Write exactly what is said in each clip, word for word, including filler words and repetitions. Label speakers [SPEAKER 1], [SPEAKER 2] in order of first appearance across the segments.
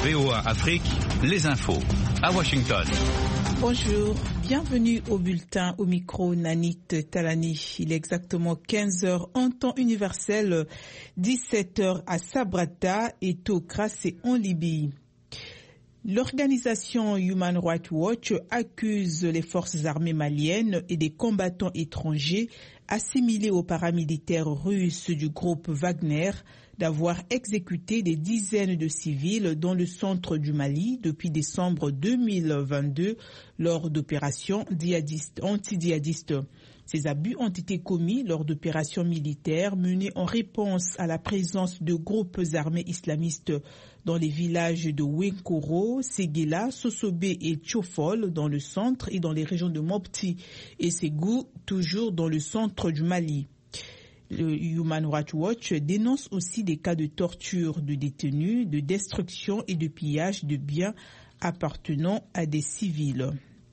[SPEAKER 1] V O A Afrique, les infos à Washington.
[SPEAKER 2] Bonjour, bienvenue au bulletin. Au micro Nanit Talani. Il est exactement quinze heures en temps universel, dix-sept heures à Sabrata et Tokras et en Libye. L'organisation Human Rights Watch accuse les forces armées maliennes et des combattants étrangers assimilés aux paramilitaires russes du groupe Wagner d'avoir exécuté des dizaines de civils dans le centre du Mali depuis décembre deux mille vingt-deux lors d'opérations anti-djihadistes. Ces abus ont été commis lors d'opérations militaires menées en réponse à la présence de groupes armés islamistes dans les villages de Wenkoro, Séguéla, Sosobé et Tchofol dans le centre et dans les régions de Mopti et Ségou, toujours dans le centre du Mali. Le Human Rights Watch dénonce aussi des cas de torture de détenus, de destruction et de pillage de biens appartenant à des civils.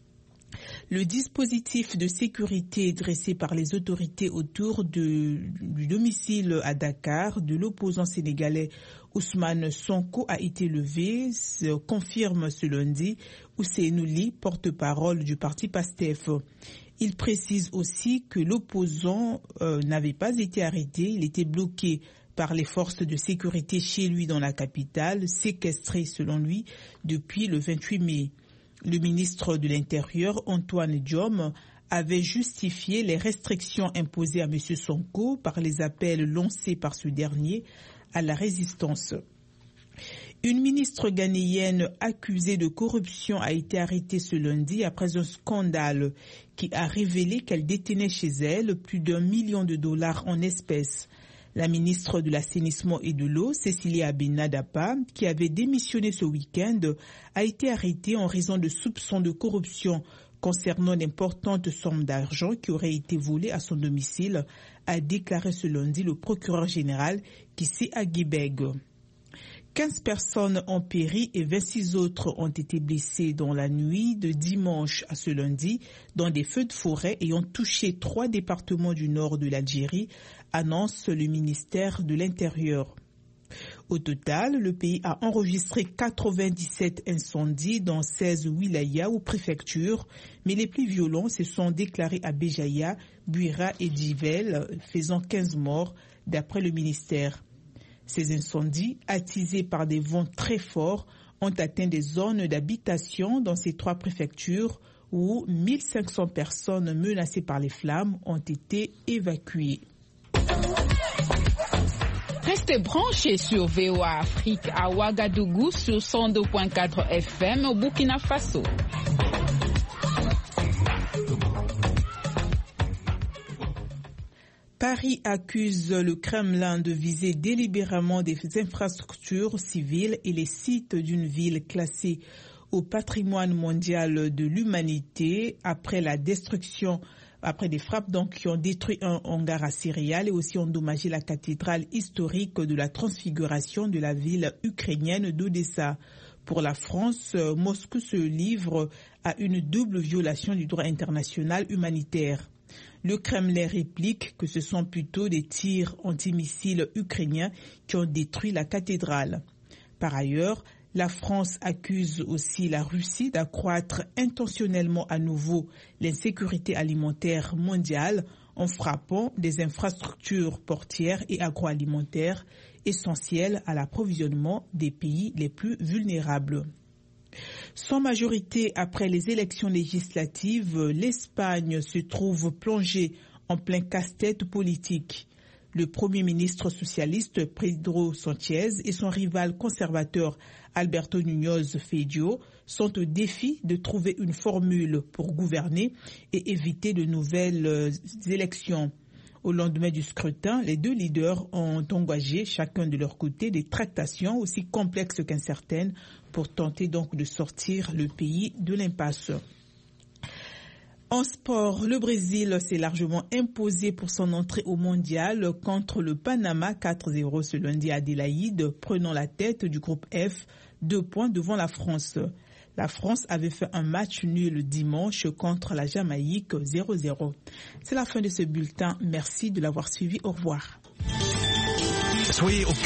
[SPEAKER 2] Le dispositif de sécurité dressé par les autorités autour de, du domicile à Dakar de l'opposant sénégalais Ousmane Sonko a été levé, confirme ce lundi Ousseynou Ly, porte-parole du parti PASTEF. Il précise aussi que l'opposant euh, n'avait pas été arrêté, il était bloqué par les forces de sécurité chez lui dans la capitale, séquestré selon lui depuis le vingt-huit mai. Le ministre de l'Intérieur, Antoine Diome, avait justifié les restrictions imposées à M. Sonko par les appels lancés par ce dernier à la résistance. Une ministre ghanéenne accusée de corruption a été arrêtée ce lundi après un scandale qui a révélé qu'elle détenait chez elle plus d'un million de dollars en espèces. La ministre de l'Assainissement et de l'Eau, Cécilia Abena-Dapa, qui avait démissionné ce week-end, a été arrêtée en raison de soupçons de corruption concernant d'importantes sommes d'argent qui auraient été volées à son domicile, a déclaré ce lundi le procureur général Kissi Aguibeg. quinze personnes ont péri et vingt-six autres ont été blessées dans la nuit de dimanche à ce lundi dans des feux de forêt ayant touché trois départements du nord de l'Algérie, annonce le ministère de l'Intérieur. Au total, le pays a enregistré quatre-vingt-dix-sept incendies dans seize wilayas ou préfectures, mais les plus violents se sont déclarés à Béjaïa, Buira et Djivel, faisant quinze morts d'après le ministère. Ces incendies, attisés par des vents très forts, ont atteint des zones d'habitation dans ces trois préfectures où mille cinq cents personnes menacées par les flammes ont été évacuées.
[SPEAKER 3] Restez branchés sur V O A Afrique à Ouagadougou sur cent deux virgule quatre F M au Burkina Faso.
[SPEAKER 2] Paris accuse le Kremlin de viser délibérément des infrastructures civiles et les sites d'une ville classée au patrimoine mondial de l'humanité après la destruction, après des frappes donc qui ont détruit un hangar à céréales et aussi endommagé la cathédrale historique de la transfiguration de la ville ukrainienne d'Odessa. Pour la France, Moscou se livre à une double violation du droit international humanitaire. Le Kremlin réplique que ce sont plutôt des tirs antimissiles ukrainiens qui ont détruit la cathédrale. Par ailleurs, la France accuse aussi la Russie d'accroître intentionnellement à nouveau l'insécurité alimentaire mondiale en frappant des infrastructures portières et agroalimentaires essentielles à l'approvisionnement des pays les plus vulnérables. Sans majorité après les élections législatives, l'Espagne se trouve plongée en plein casse-tête politique. Le Premier ministre socialiste Pedro Sánchez et son rival conservateur Alberto Núñez Feijóo sont au défi de trouver une formule pour gouverner et éviter de nouvelles élections. Au lendemain du scrutin, les deux leaders ont engagé chacun de leur côté des tractations aussi complexes qu'incertaines pour tenter donc de sortir le pays de l'impasse. En sport, le Brésil s'est largement imposé pour son entrée au mondial contre le Panama quatre zéro ce lundi à Adélaïde, prenant la tête du groupe F, deux points devant la France. La France avait fait un match nul dimanche contre la Jamaïque zéro zéro. C'est la fin de ce bulletin. Merci de l'avoir suivi. Au revoir.
[SPEAKER 1] Soyez au